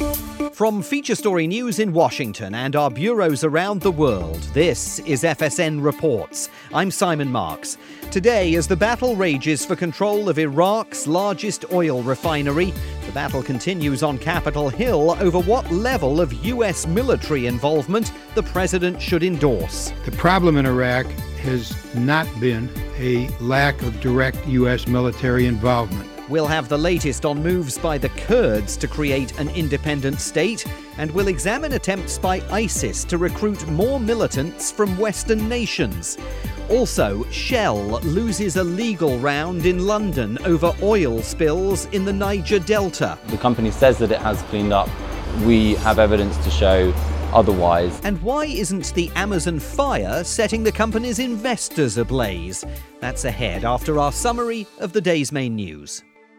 From Feature Story News in Washington and our bureaus around the world, this is FSN Reports. I'm Simon Marks. Today, as the battle rages for control of Iraq's largest oil refinery, the battle continues on Capitol Hill over what level of U.S. military involvement the president should endorse. The problem in Iraq has not been a lack of direct U.S. military involvement. We'll have the latest on moves by the Kurds to create an independent state, and we'll examine attempts by ISIS to recruit more militants from Western nations. Also, Shell loses a legal round in London over oil spills in the Niger Delta. The company says that it has cleaned up. We have evidence to show otherwise. And why isn't the Amazon fire setting the company's investors ablaze? That's ahead after our summary of the day's main news.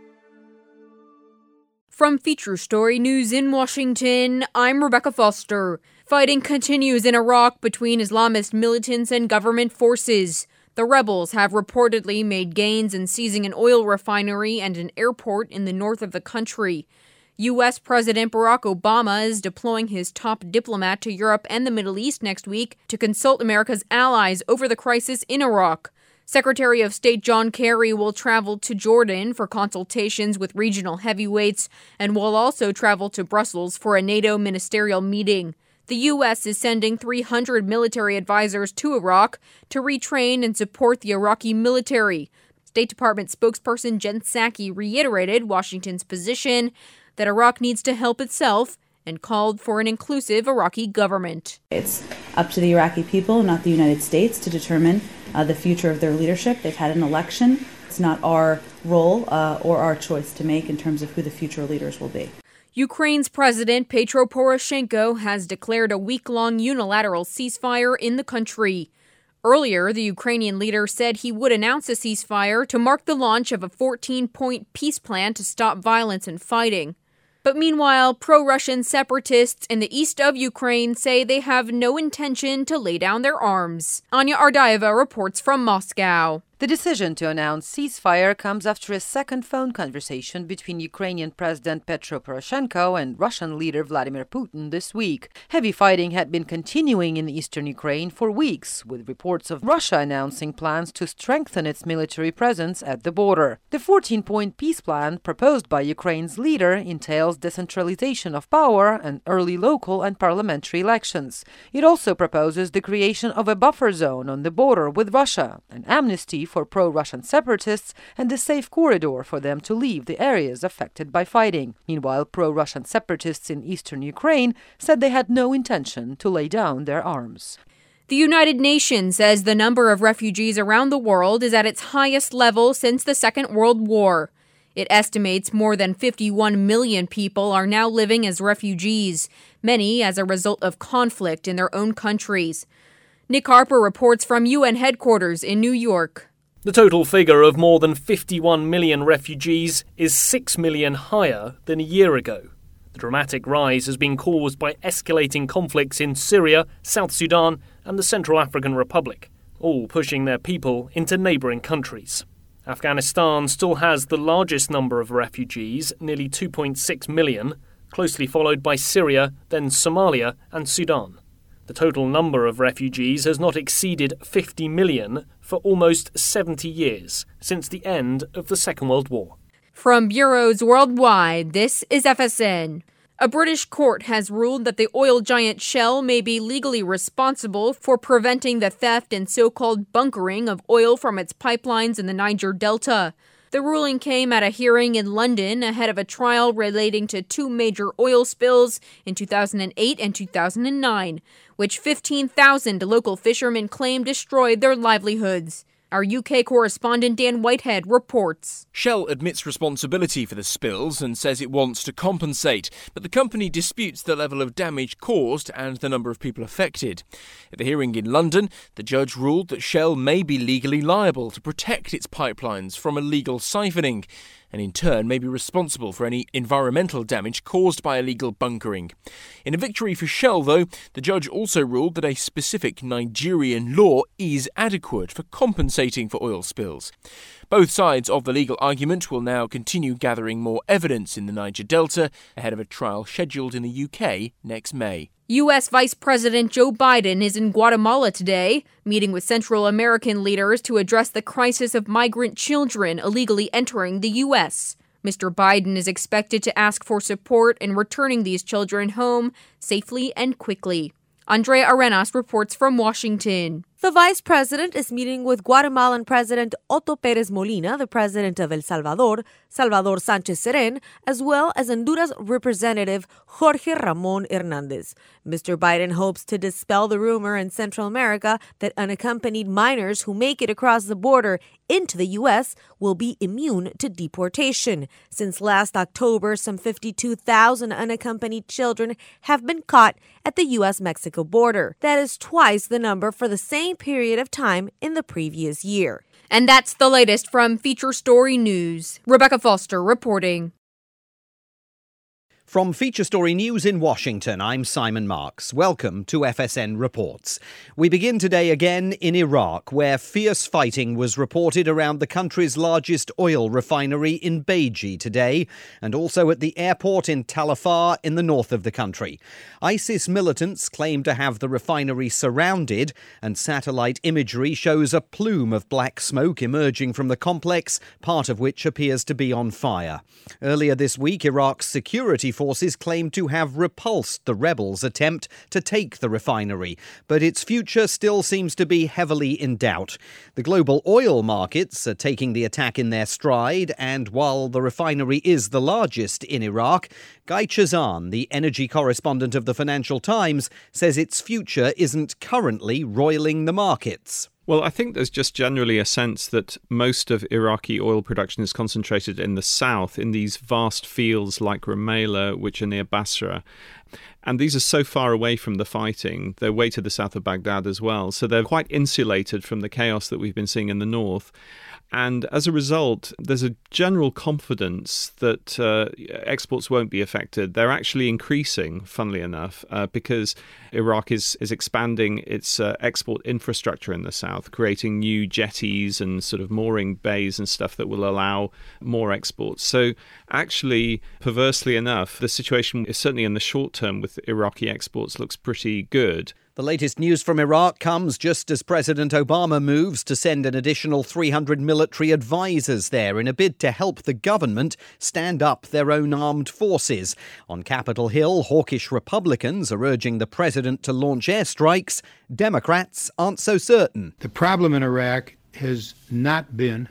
From Feature Story News in Washington, I'm Rebecca Foster. Fighting continues in Iraq between Islamist militants and government forces. The rebels have reportedly made gains in seizing an oil refinery and an airport in the north of the country. U.S. President Barack Obama is deploying his top diplomat to Europe and the Middle East next week to consult America's allies over the crisis in Iraq. Secretary of State John Kerry will travel to Jordan for consultations with regional heavyweights and will also travel to Brussels for a NATO ministerial meeting. The U.S. is sending 300 military advisors to Iraq to retrain and support the Iraqi military. State Department spokesperson Jen Psaki reiterated Washington's position that Iraq needs to help itself and called for an inclusive Iraqi government. It's up to the Iraqi people, not the United States, to determine the future of their leadership. They've had an election. It's not our role or our choice to make in terms of who the future leaders will be. Ukraine's President Petro Poroshenko has declared a week-long unilateral ceasefire in the country. Earlier, the Ukrainian leader said he would announce a ceasefire to mark the launch of a 14-point peace plan to stop violence and fighting. But meanwhile, pro-Russian separatists in the east of Ukraine say they have no intention to lay down their arms. Anya Ardaeva reports from Moscow. The decision to announce ceasefire comes after a second phone conversation between Ukrainian President Petro Poroshenko and Russian leader Vladimir Putin this week. Heavy fighting had been continuing in eastern Ukraine for weeks, with reports of Russia announcing plans to strengthen its military presence at the border. The 14-point peace plan proposed by Ukraine's leader entails decentralization of power and early local and parliamentary elections. It also proposes the creation of a buffer zone on the border with Russia, an amnesty for pro-Russian separatists, and a safe corridor for them to leave the areas affected by fighting. Meanwhile, pro-Russian separatists in eastern Ukraine said they had no intention to lay down their arms. The United Nations says the number of refugees around the world is at its highest level since the Second World War. It estimates more than 51 million people are now living as refugees, many as a result of conflict in their own countries. Nick Harper reports from UN headquarters in New York. The total figure of more than 51 million refugees is 6 million higher than a year ago. The dramatic rise has been caused by escalating conflicts in Syria, South Sudan and the Central African Republic, all pushing their people into neighbouring countries. Afghanistan still has the largest number of refugees, nearly 2.6 million, closely followed by Syria, then Somalia and Sudan. The total number of refugees has not exceeded 50 million for almost 70 years, since the end of the Second World War. From bureaus worldwide, this is FSN. A British court has ruled that the oil giant Shell may be legally responsible for preventing the theft and so-called bunkering of oil from its pipelines in the Niger Delta. The ruling came at a hearing in London ahead of a trial relating to two major oil spills in 2008 and 2009, which 15,000 local fishermen claim destroyed their livelihoods. Our UK correspondent Dan Whitehead reports. Shell admits responsibility for the spills and says it wants to compensate, but the company disputes the level of damage caused and the number of people affected. At the hearing in London, the judge ruled that Shell may be legally liable to protect its pipelines from illegal siphoning, and in turn may be responsible for any environmental damage caused by illegal bunkering. In a victory for Shell, though, the judge also ruled that a specific Nigerian law is adequate for compensating for oil spills. Both sides of the legal argument will now continue gathering more evidence in the Niger Delta ahead of a trial scheduled in the UK next May. U.S. Vice President Joe Biden is in Guatemala today, meeting with Central American leaders to address the crisis of migrant children illegally entering the U.S. Mr. Biden is expected to ask for support in returning these children home safely and quickly. Andrea Arenas reports from Washington. The vice president is meeting with Guatemalan President Otto Pérez Molina, the president of El Salvador, Salvador Sánchez Serén, as well as Honduras Representative Jorge Ramón Hernández. Mr. Biden hopes to dispel the rumor in Central America that unaccompanied minors who make it across the border into the U.S. will be immune to deportation. Since last October, some 52,000 unaccompanied children have been caught at the U.S.-Mexico border. That is twice the number for the same period of time in the previous year. And that's the latest from Feature Story News. Rebecca Foster reporting. From Feature Story News in Washington, I'm Simon Marks. Welcome to FSN Reports. We begin today again in Iraq, where fierce fighting was reported around the country's largest oil refinery in Beiji today, and also at the airport in Tal Afar in the north of the country. ISIS militants claim to have the refinery surrounded, and satellite imagery shows a plume of black smoke emerging from the complex, part of which appears to be on fire. Earlier this week, Iraq's security forces claimed to have repulsed the rebels' attempt to take the refinery, but its future still seems to be heavily in doubt. The global oil markets are taking the attack in their stride, and while the refinery is the largest in Iraq, Guy Chazan, the energy correspondent of the Financial Times, says its future isn't currently roiling the markets. Well, I think there's just generally a sense that most of Iraqi oil production is concentrated in the south, in these vast fields like Rumaila, which are near Basra. And these are so far away from the fighting. They're way to the south of Baghdad as well. So they're quite insulated from the chaos that we've been seeing in the north. And as a result, there's a general confidence that exports won't be affected. They're actually increasing, funnily enough, because Iraq is expanding its export infrastructure in the south, creating new jetties and sort of mooring bays and stuff that will allow more exports. So actually, perversely enough, the situation is certainly in the short term with Iraqi exports looks pretty good. The latest news from Iraq comes just as President Obama moves to send an additional 300 military advisors there in a bid to help the government stand up their own armed forces. On Capitol Hill, hawkish Republicans are urging the president to launch airstrikes. Democrats aren't so certain. The problem in Iraq has not been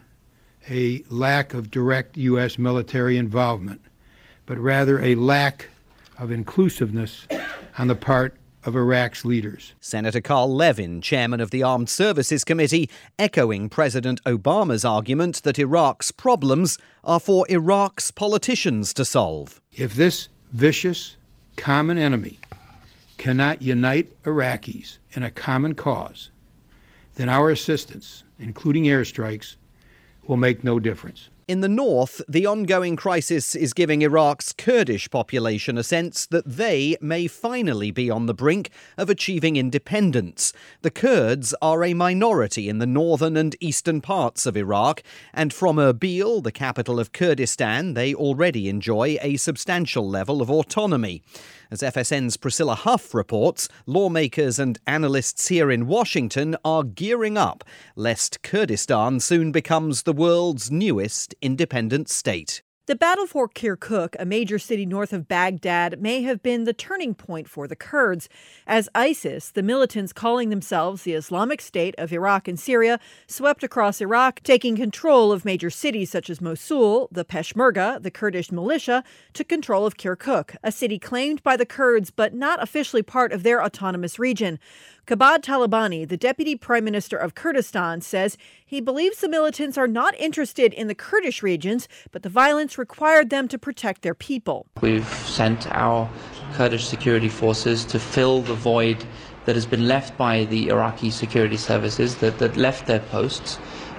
a lack of direct U.S. military involvement, but rather a lack of inclusiveness on the part of Iraq's leaders. Senator Carl Levin, chairman of the Armed Services Committee, echoing President Obama's argument that Iraq's problems are for Iraq's politicians to solve. If this vicious common enemy cannot unite Iraqis in a common cause, then our assistance, including airstrikes, will make no difference. In the north, the ongoing crisis is giving Iraq's Kurdish population a sense that they may finally be on the brink of achieving independence. The Kurds are a minority in the northern and eastern parts of Iraq, and from Erbil, the capital of Kurdistan, they already enjoy a substantial level of autonomy. As FSN's Priscilla Huff reports, lawmakers and analysts here in Washington are gearing up lest Kurdistan soon becomes the world's newest independent state. The battle for Kirkuk, a major city north of Baghdad, may have been the turning point for the Kurds, as ISIS, the militants calling themselves the Islamic State of Iraq and Syria, swept across Iraq, taking control of major cities such as Mosul. The Peshmerga, the Kurdish militia, took control of Kirkuk, a city claimed by the Kurds but not officially part of their autonomous region. Kabad Talabani, the deputy prime minister of Kurdistan, says he believes the militants are not interested in the Kurdish regions, but the violence required them to protect their people. We've sent our Kurdish security forces to fill the void that has been left by the Iraqi security services that left their posts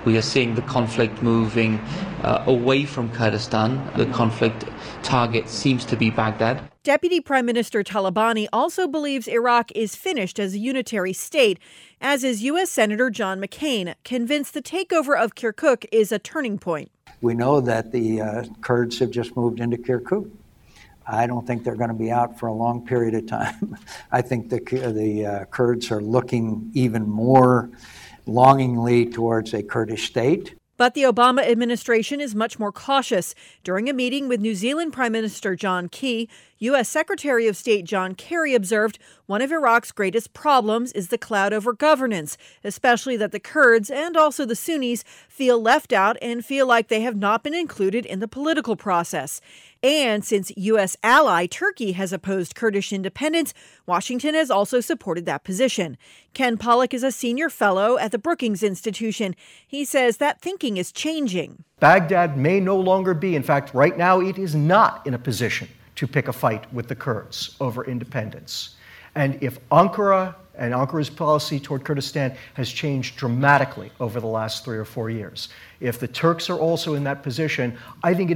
We are seeing the conflict moving away from Kurdistan. The conflict target seems to be Baghdad. Deputy Prime Minister Talabani also believes Iraq is finished as a unitary state, as is U.S. Senator John McCain, convinced the takeover of Kirkuk is a turning point. We know that the Kurds have just moved into Kirkuk. I don't think they're going to be out for a long period of time. I think the Kurds are looking even more longingly towards a Kurdish state. But the Obama administration is much more cautious. During a meeting with New Zealand Prime Minister John Key, U.S. Secretary of State John Kerry observed one of Iraq's greatest problems is the cloud over governance, especially that the Kurds and also the Sunnis feel left out and feel like they have not been included in the political process. And since U.S. ally Turkey has opposed Kurdish independence, Washington has also supported that position. Ken Pollack is a senior fellow at the Brookings Institution. He says that thinking is changing. Baghdad may no longer be, in fact, right now it is not in a position to pick a fight with the Kurds over independence. And if Ankara and Ankara's policy toward Kurdistan has changed dramatically over the last 3 or 4 years, if the Turks are also in that position, I think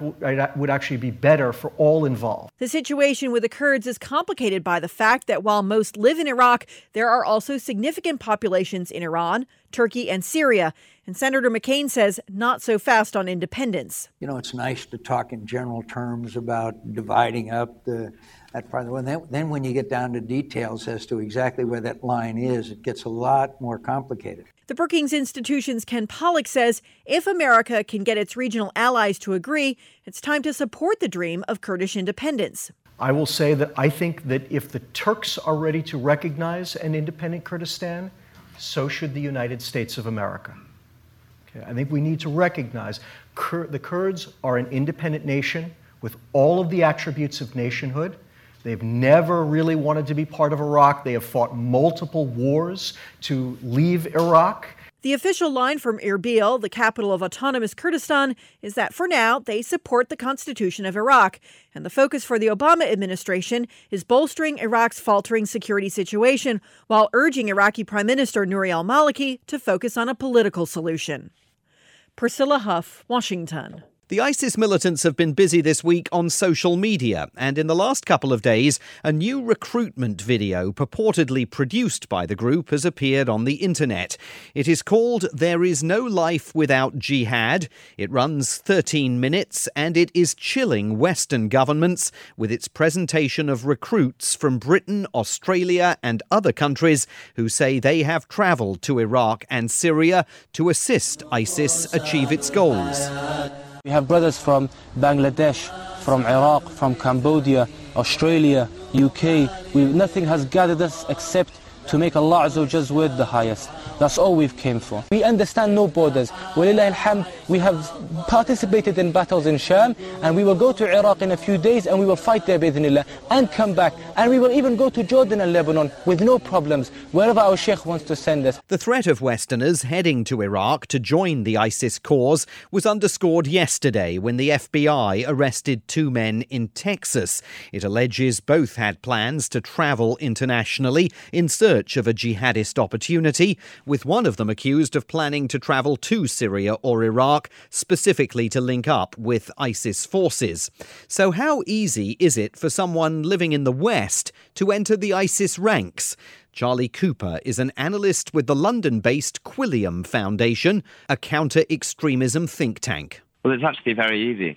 it would actually be better for all involved. The situation with the Kurds is complicated by the fact that while most live in Iraq, there are also significant populations in Iran, Turkey, and Syria. And Senator McCain says not so fast on independence. You know, it's nice to talk in general terms about dividing up that part of the world. Then when you get down to details as to exactly where that line is, it gets a lot more complicated. The Brookings Institution's Ken Pollack says if America can get its regional allies to agree, it's time to support the dream of Kurdish independence. I will say that I think that if the Turks are ready to recognize an independent Kurdistan, so should the United States of America. Okay, I think we need to recognize the Kurds are an independent nation with all of the attributes of nationhood. They've never really wanted to be part of Iraq. They have fought multiple wars to leave Iraq. The official line from Erbil, the capital of autonomous Kurdistan, is that for now they support the Constitution of Iraq. And the focus for the Obama administration is bolstering Iraq's faltering security situation while urging Iraqi Prime Minister Nouri al-Maliki to focus on a political solution. Priscilla Huff, Washington. The ISIS militants have been busy this week on social media, and in the last couple of days, a new recruitment video purportedly produced by the group has appeared on the internet. It is called There Is No Life Without Jihad. It runs 13 minutes, and it is chilling Western governments with its presentation of recruits from Britain, Australia, and other countries who say they have travelled to Iraq and Syria to assist ISIS achieve its goals. We have brothers from Bangladesh, from Iraq, from Cambodia, Australia, UK. Nothing has gathered us except to make Allah Azza wa Jalla word the highest. That's all we've came for. We understand no borders. Walillah alhamd, we have participated in battles in Sham, and we will go to Iraq in a few days and we will fight there bi'idhnillah and come back. And we will even go to Jordan and Lebanon with no problems, wherever our Sheikh wants to send us. The threat of Westerners heading to Iraq to join the ISIS cause was underscored yesterday when the FBI arrested 2 men in Texas. It alleges both had plans to travel internationally in search of a jihadist opportunity, with one of them accused of planning to travel to Syria or Iraq, specifically to link up with ISIS forces. So how easy is it for someone living in the West to enter the ISIS ranks? Charlie Cooper is an analyst with the London-based Quilliam Foundation, a counter-extremism think tank. Well, it's actually very easy.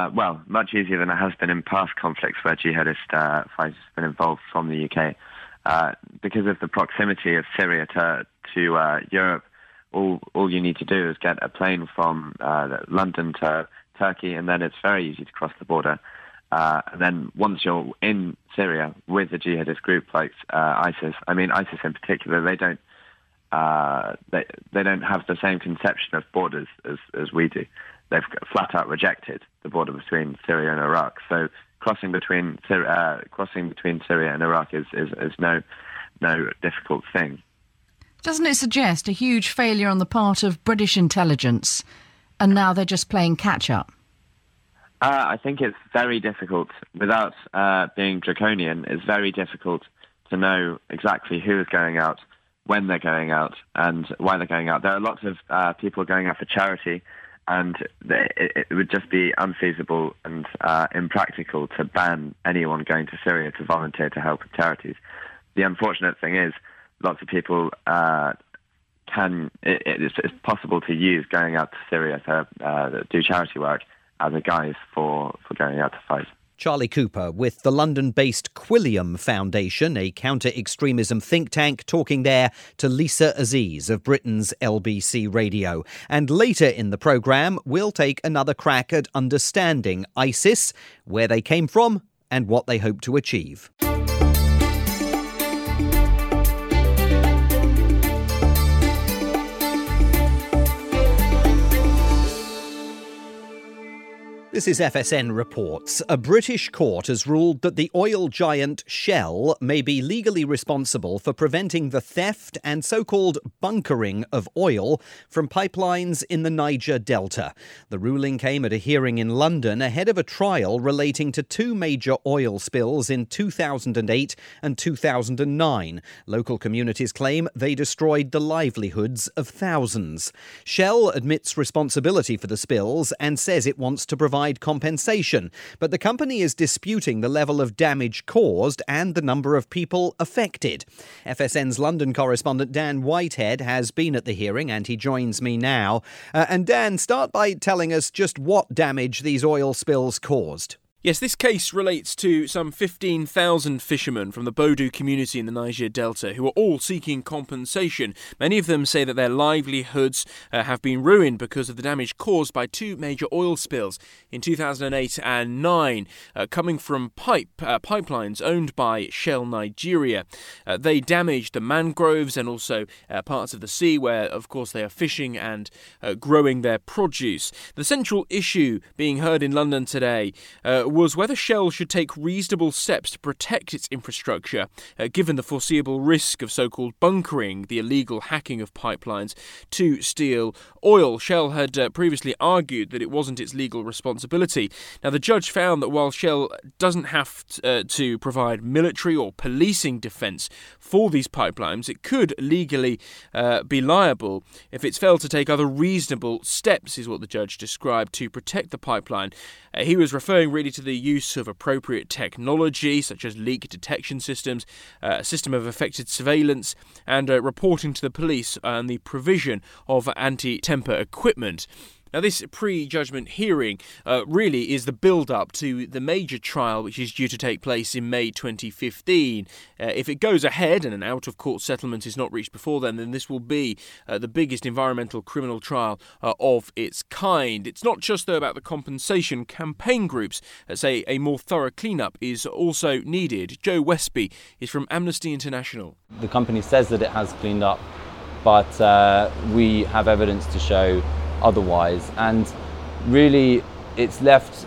Much easier than it has been in past conflicts where jihadist fighters have been involved from the UK. Because of the proximity of Syria to Europe, all you need to do is get a plane from London to Turkey, and then it's very easy to cross the border. And then once you're in Syria with a jihadist group like ISIS, I mean ISIS in particular, they don't have the same conception of borders as we do. They've flat out rejected the border between Syria and Iraq. So crossing between Syria and Iraq is no difficult thing. Doesn't it suggest a huge failure on the part of British intelligence, and now they're just playing catch-up? I think it's very difficult, without being draconian, it's very difficult to know exactly who is going out, when they're going out and why they're going out. There are lots of people going out for charity, and it would just be unfeasible and impractical to ban anyone going to Syria to volunteer to help with charities. The unfortunate thing is, lots of people it's possible to use going out to Syria to do charity work as a guise for going out to fight. Charlie Cooper with the London-based Quilliam Foundation, a counter-extremism think tank, talking there to Lisa Aziz of Britain's LBC Radio. And later in the programme, we'll take another crack at understanding ISIS, where they came from and what they hope to achieve. This is FSN Reports. A British court has ruled that the oil giant Shell may be legally responsible for preventing the theft and so-called bunkering of oil from pipelines in the Niger Delta. The ruling came at a hearing in London ahead of a trial relating to two major oil spills in 2008 and 2009. Local communities claim they destroyed the livelihoods of thousands. Shell admits responsibility for the spills and says it wants to provide compensation, but the company is disputing the level of damage caused and the number of people affected. FSN's London correspondent Dan Whitehead has been at the hearing and he joins me now. And Dan, start by telling us just what damage these oil spills caused. Yes, this case relates to some 15,000 fishermen from the Bodo community in the Niger Delta who are all seeking compensation. Many of them say that their livelihoods have been ruined because of the damage caused by two major oil spills in 2008 and 9, coming from pipelines owned by Shell Nigeria. They damaged the mangroves and also parts of the sea where, of course, they are fishing and growing their produce. The central issue being heard in London today was whether Shell should take reasonable steps to protect its infrastructure, given the foreseeable risk of so-called bunkering, the illegal hacking of pipelines to steal oil. Shell had previously argued that it wasn't its legal responsibility. Now, the judge found that while Shell doesn't have to provide military or policing defence for these pipelines, it could legally be liable if it's failed to take other reasonable steps, is what the judge described, to protect the pipeline. He was referring really to the use of appropriate technology, such as leak detection systems, a system of effective surveillance, and reporting to the police and the provision of anti-temper equipment. Now, this pre-judgment hearing really is the build-up to the major trial which is due to take place in May 2015. If it goes ahead and an out-of-court settlement is not reached before then this will be the biggest environmental criminal trial of its kind. It's not just, though, about the compensation. Campaign groups say a more thorough clean-up is also needed. Joe Westby is from Amnesty International. The company says that it has cleaned up, but we have evidence to show otherwise, and really it's left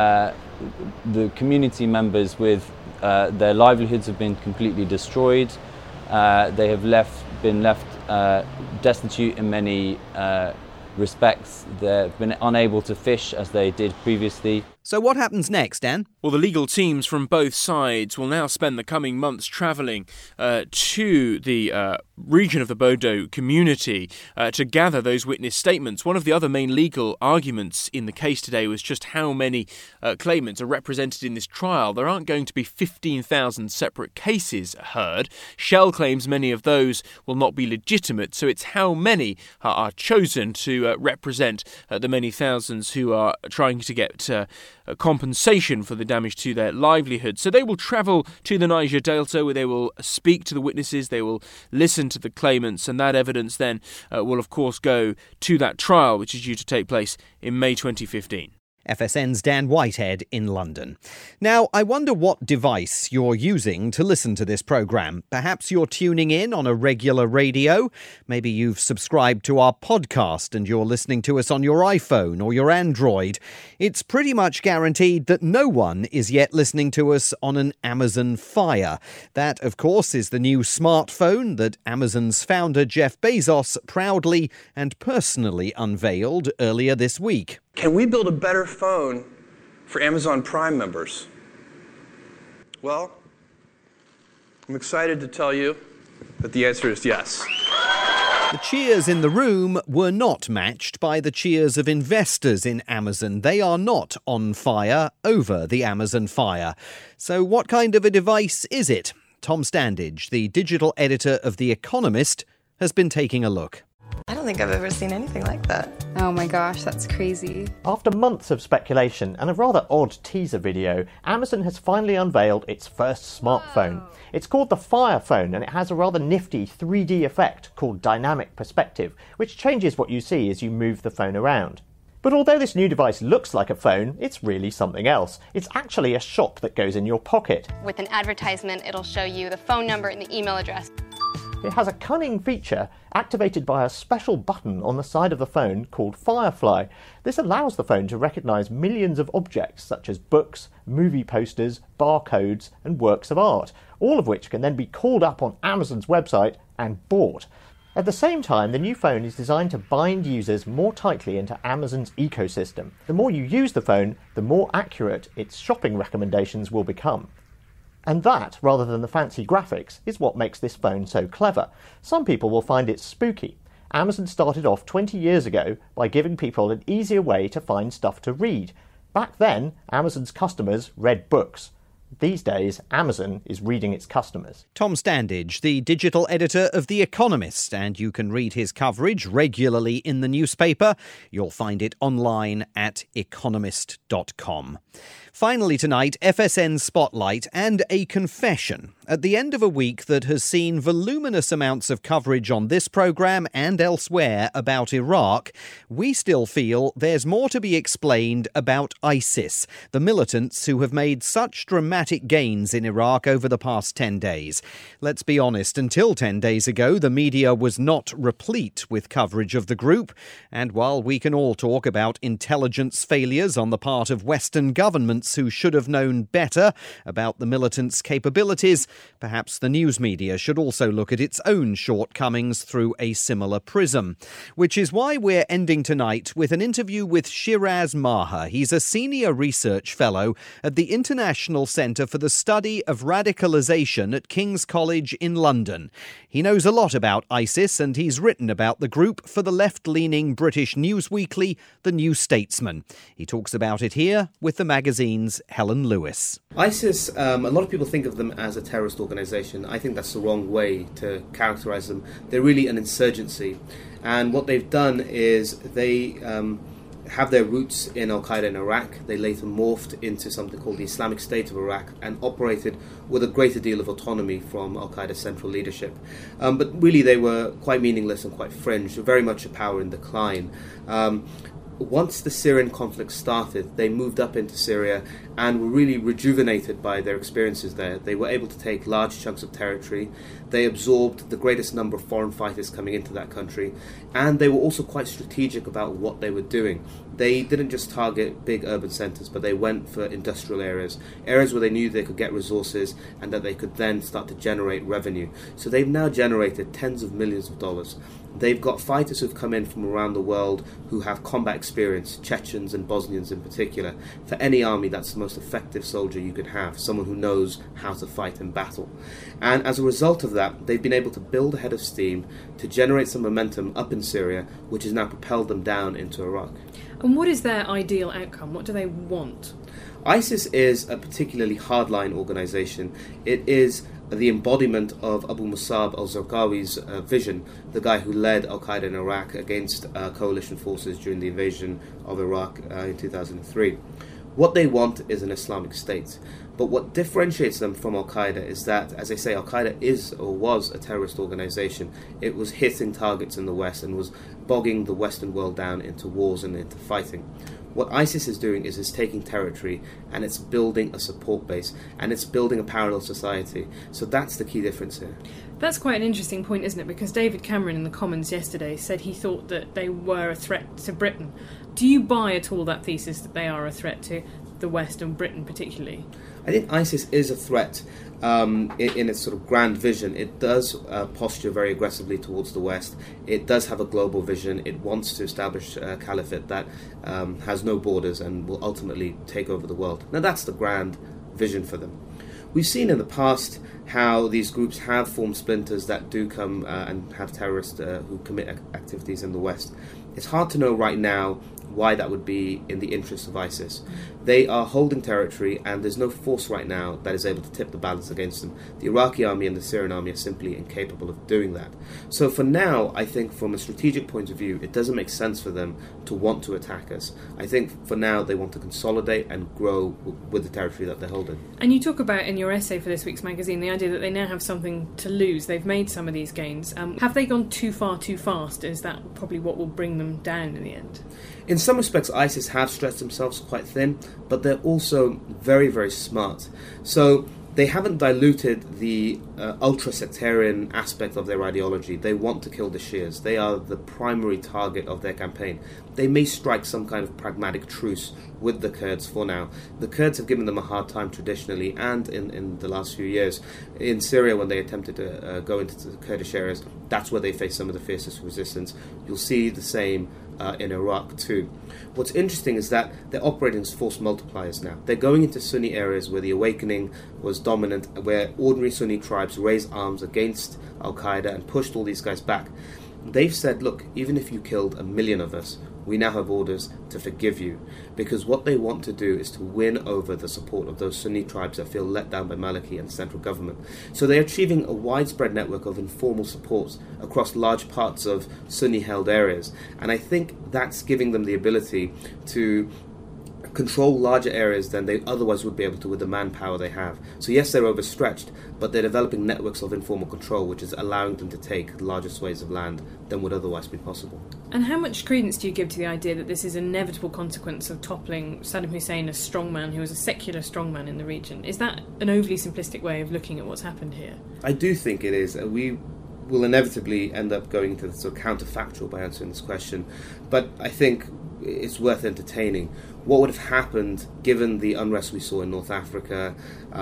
the community members with their livelihoods have been completely destroyed. They have been left destitute in many respects. They've been unable to fish as they did previously. So what happens next, Dan? Well, the legal teams from both sides will now spend the coming months travelling to the region of the Bodo community to gather those witness statements. One of the other main legal arguments in the case today was just how many claimants are represented in this trial. There aren't going to be 15,000 separate cases heard. Shell claims many of those will not be legitimate, so it's how many are chosen to represent the many thousands who are trying to get compensation for the damage to their livelihood. So they will travel to the Niger Delta where they will speak to the witnesses, they will listen to the claimants, and that evidence then will of course go to that trial which is due to take place in May 2015. FSN's Dan Whitehead in London. Now, I wonder what device you're using to listen to this programme. Perhaps you're tuning in on a regular radio. Maybe you've subscribed to our podcast and you're listening to us on your iPhone or your Android. It's pretty much guaranteed that no one is yet listening to us on an Amazon Fire. That, of course, is the new smartphone that Amazon's founder Jeff Bezos proudly and personally unveiled earlier this week. Can we build a better phone for Amazon Prime members? Well, I'm excited to tell you But the answer is yes. The cheers in the room were not matched by the cheers of investors in Amazon. They are not on fire over the Amazon fire. So what kind of a device is it? Tom Standage, the digital editor of The Economist, has been taking a look. I don't think I've ever seen anything like that. Oh my gosh, that's crazy. After months of speculation and a rather odd teaser video, Amazon has finally unveiled its first smartphone. It's called the Fire Phone, and it has a rather nifty 3D effect called dynamic perspective, which changes what you see as you move the phone around. But although this new device looks like a phone, it's really something else. It's actually a shop that goes in your pocket. With an advertisement, it'll show you the phone number and the email address. It has a cunning feature activated by a special button on the side of the phone called Firefly. This allows the phone to recognise millions of objects such as books, movie posters, barcodes and works of art, all of which can then be called up on Amazon's website and bought. At the same time, the new phone is designed to bind users more tightly into Amazon's ecosystem. The more you use the phone, the more accurate its shopping recommendations will become. And that, rather than the fancy graphics, is what makes this phone so clever. Some people will find it spooky. Amazon started off 20 years ago by giving people an easier way to find stuff to read. Back then, Amazon's customers read books. These days, Amazon is reading its customers. Tom Standage, the digital editor of The Economist, and you can read his coverage regularly in the newspaper. You'll find it online at economist.com. Finally tonight, FSN Spotlight and a confession. At the end of a week that has seen voluminous amounts of coverage on this programme and elsewhere about Iraq, we still feel there's more to be explained about ISIS, the militants who have made such dramatic gains in Iraq over the past 10 days. Let's be honest, until 10 days ago, the media was not replete with coverage of the group. And while we can all talk about intelligence failures on the part of Western governments who should have known better about the militants' capabilities, perhaps the news media should also look at its own shortcomings through a similar prism. Which is why we're ending tonight with an interview with Shiraz Maher. He's a senior research fellow at the International Centre for the Study of Radicalisation at King's College in London. He knows a lot about ISIS, and he's written about the group for the left-leaning British news weekly, The New Statesman. He talks about it here with the magazine's Helen Lewis. ISIS, a lot of people think of them as a terrorist organisation. I think that's the wrong way to characterise them. They're really an insurgency. And what they've done is they have their roots in Al-Qaeda in Iraq. They later morphed into something called the Islamic State of Iraq and operated with a greater deal of autonomy from Al-Qaeda's central leadership. But really they were quite meaningless and quite fringe, very much a power in decline. Once the Syrian conflict started, they moved up into Syria and were really rejuvenated by their experiences there. They were able to take large chunks of territory. They absorbed the greatest number of foreign fighters coming into that country. And they were also quite strategic about what they were doing. They didn't just target big urban centres, but they went for industrial areas where they knew they could get resources and that they could then start to generate revenue. So they've now generated tens of millions of dollars. They've got fighters who've come in from around the world who have combat experience, Chechens and Bosnians in particular. For any army, that's the most effective soldier you could have, someone who knows how to fight in battle. And as a result of that, they've been able to build a head of steam to generate some momentum up in Syria, which has now propelled them down into Iraq. And what is their ideal outcome? What do they want? ISIS is a particularly hardline organisation. It is the embodiment of Abu Musab al-Zarqawi's vision, the guy who led Al-Qaeda in Iraq against coalition forces during the invasion of Iraq in 2003. What they want is an Islamic State. But what differentiates them from Al-Qaeda is that, as I say, Al-Qaeda is or was a terrorist organisation. It was hitting targets in the West and was bogging the Western world down into wars and into fighting. What ISIS is doing is it's taking territory and it's building a support base and it's building a parallel society. So that's the key difference here. That's quite an interesting point, isn't it? Because David Cameron in the Commons yesterday said he thought that they were a threat to Britain. Do you buy at all that thesis that they are a threat to the West and Britain particularly? I think ISIS is a threat in its sort of grand vision. It does posture very aggressively towards the West. It does have a global vision. It wants to establish a caliphate that has no borders and will ultimately take over the world. Now that's the grand vision for them. We've seen in the past how these groups have formed splinters that do come and have terrorists who commit activities in the West. It's hard to know right now why that would be in the interest of ISIS. They are holding territory, and there's no force right now that is able to tip the balance against them. The Iraqi army and the Syrian army are simply incapable of doing that. So for now, I think from a strategic point of view, it doesn't make sense for them to want to attack us. I think for now they want to consolidate and grow with the territory that they're holding. And you talk about in your essay for this week's magazine the idea that they now have something to lose. They've made some of these gains. Have they gone too far too fast? Is that probably what will bring them down in the end? In some respects, ISIS have stretched themselves quite thin, but they're also very, very smart. So they haven't diluted the ultra-sectarian aspect of their ideology. They want to kill the Shias. They are the primary target of their campaign. They may strike some kind of pragmatic truce with the Kurds for now. The Kurds have given them a hard time traditionally and in the last few years. In Syria, when they attempted to go into the Kurdish areas, that's where they faced some of the fiercest resistance. You'll see the same in Iraq too. What's interesting is that they're operating as force multipliers now. They're going into Sunni areas where the awakening was dominant, where ordinary Sunni tribes raised arms against Al-Qaeda and pushed all these guys back. They've said, look, even if you killed 1 million of us, we now have orders to forgive you. Because what they want to do is to win over the support of those Sunni tribes that feel let down by Maliki and the central government. So they're achieving a widespread network of informal support across large parts of Sunni-held areas. And I think that's giving them the ability to control larger areas than they otherwise would be able to with the manpower they have. So yes, they're overstretched, but they're developing networks of informal control, which is allowing them to take larger swathes of land than would otherwise be possible. And how much credence do you give to the idea that this is an inevitable consequence of toppling Saddam Hussein, a strongman who was a secular strongman in the region? Is that an overly simplistic way of looking at what's happened here? I do think it is. We will inevitably end up going into the sort of counterfactual by answering this question, but I think it's worth entertaining. What would have happened given the unrest we saw in North Africa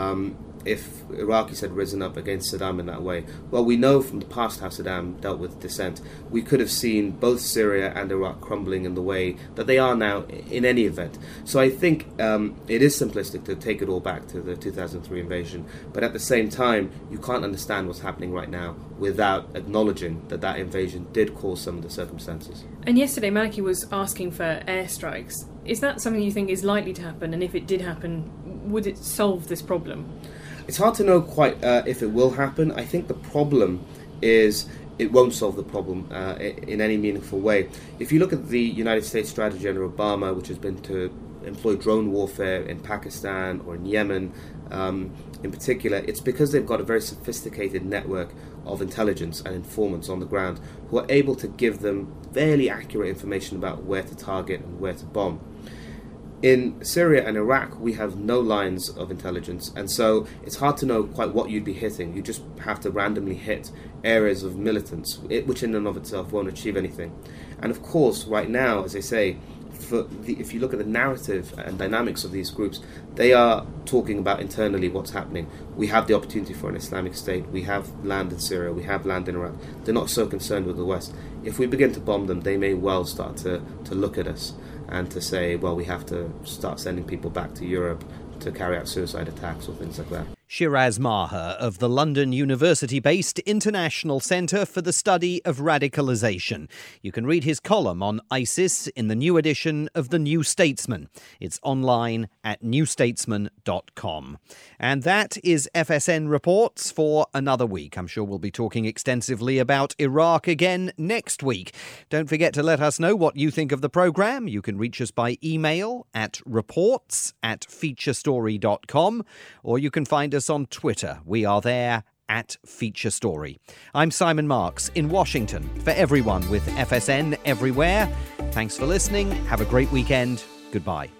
if Iraqis had risen up against Saddam in that way? Well, we know from the past how Saddam dealt with dissent. We could have seen both Syria and Iraq crumbling in the way that they are now in any event. So I think it is simplistic to take it all back to the 2003 invasion, but at the same time, you can't understand what's happening right now without acknowledging that that invasion did cause some of the circumstances. And yesterday, Maliki was asking for airstrikes. Is that something you think is likely to happen? And if it did happen, would it solve this problem? It's hard to know quite if it will happen. I think the problem is it won't solve the problem in any meaningful way. If you look at the United States strategy under Obama, which has been to employ drone warfare in Pakistan or in Yemen in particular, it's because they've got a very sophisticated network of intelligence and informants on the ground who are able to give them fairly accurate information about where to target and where to bomb. In Syria and Iraq, we have no lines of intelligence, and so it's hard to know quite what you'd be hitting. You just have to randomly hit areas of militants, which in and of itself won't achieve anything. And of course, right now, as I say, if you look at the narrative and dynamics of these groups, they are talking about internally what's happening. We have the opportunity for an Islamic State. We have land in Syria. We have land in Iraq. They're not so concerned with the West. If we begin to bomb them, they may well start to look at us and to say, well, we have to start sending people back to Europe to carry out suicide attacks or things like that. Shiraz Maher of the London University-based International Centre for the Study of Radicalisation. You can read his column on ISIS in the new edition of The New Statesman. It's online at newstatesman.com. And that is FSN Reports for another week. I'm sure we'll be talking extensively about Iraq again next week. Don't forget to let us know what you think of the programme. You can reach us by email at reports@featurestory.com, or you can find us on Twitter. We are there at Feature Story. I'm Simon Marks in Washington. For everyone with FSN Everywhere, thanks for listening. Have a great weekend. Goodbye.